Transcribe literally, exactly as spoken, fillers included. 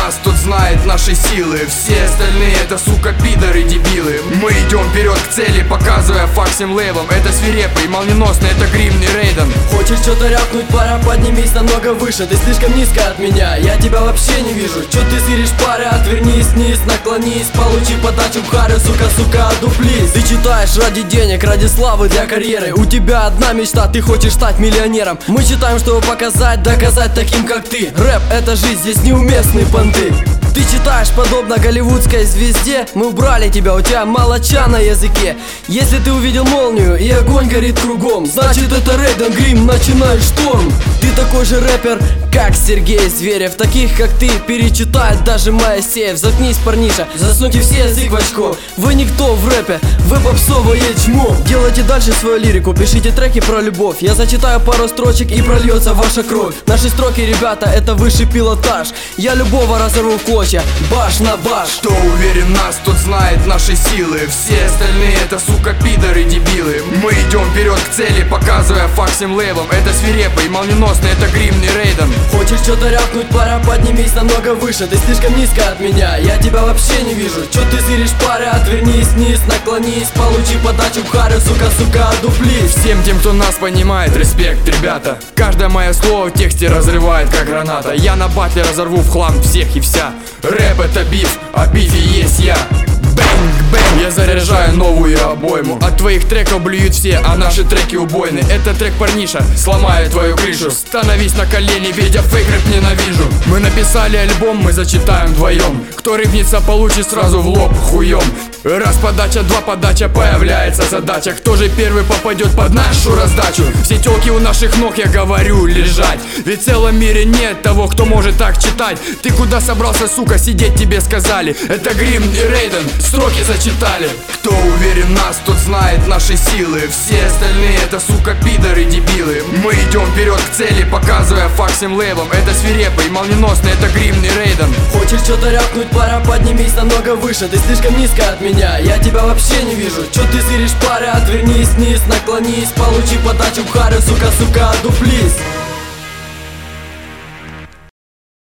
нас, тот знает наши силы. Все остальные это, сука, пидоры, дебилы. Мы идем вперед к цели, показывая факт всем лейблам. Это свирепый, молниеносный, это Грим, не Рейден. Хочешь что-то рявкнуть, пора, поднимись намного выше. Ты слишком низко от меня, я тебя вообще не вижу. Чё ты сыришь, паря, отвернись вниз, наклонись, получи подачу в харю, сука, сука, одуплись. Ты читаешь ради денег, ради славы, для карьеры. У тебя одна мечта, ты хочешь стать миллионером. Мы читаем, чтобы показать, доказать таким, как ты. Рэп — это жизнь, здесь неуместные понты. Ты читаешь подобно голливудской звезде. Мы убрали тебя, у тебя молоча на языке. Если ты увидел молнию и огонь горит кругом, значит это Рейден Грим, начинает шторм. Ты такой же рэпер, как Сергей Зверев. Таких, как ты, перечитает даже Моисеев. Заткнись, парниша, засуньте все язык в очко. Вы никто в рэпе, вы попсовое чмо. Делайте дальше свою лирику, пишите треки про любовь. Я зачитаю пару строчек и прольется ваша кровь. Наши строки, ребята, это высший пилотаж. Я любого разорву в клочья, баш на баш. Кто уверен в нас, тот знает наши силы. Все остальные это, сука, пидоры, дебилы. Мы идем вперед к цели, показывая факт всем лейблам. Это свирепый, молниеносный, это Грим, не Рейден. Хочешь что-то рявкнуть, пора, поднимись намного выше. Ты слишком низко от меня, я тебя вообще не вижу. Чё ты сыришь, паря, отвернись вниз, наклонись, получи подачу в харю, сука, сука, одуплись. Всем тем, кто нас понимает, респект, ребята. Каждое мое слово в тексте разрывает, как граната. Я на батле разорву в хлам всех и вся. Рэп — это биф, а бифе есть я. Бэнг-бэнг, я заряжаю новую обойму. От твоих треков блюют все, а наши треки убойны. Это трек, парниша, сломает твою крышу. Становись на колени, ведь я фейк рэп ненавижу. Мы написали альбом, мы зачитаем вдвоем. Кто рыпнется, получит сразу в лоб хуем. Раз подача, два подача, появляется задача. Кто же первый попадет под нашу раздачу? Все тёлки у наших ног, я говорю, лежать. Ведь в целом мире нет того, кто может так читать. Ты куда собрался, сука, сидеть тебе сказали. Это Грим и Рейден, строки зачитали. Кто уверен в нас, тот знает наши силы. Все остальные это, сука, пидоры, дебилы. Мы идем вперед к цели, показывая факт всем лейблам. Это свирепый, молниеносный, это Грим, не Рейден. Хочешь что-то рявкнуть, пора, поднимись намного выше. Ты слишком низко от меня, я тебя вообще не вижу. Чё ты сыришь, паря, отвернись вниз, наклонись, получи подачу в харю, сука, сука, одуплись.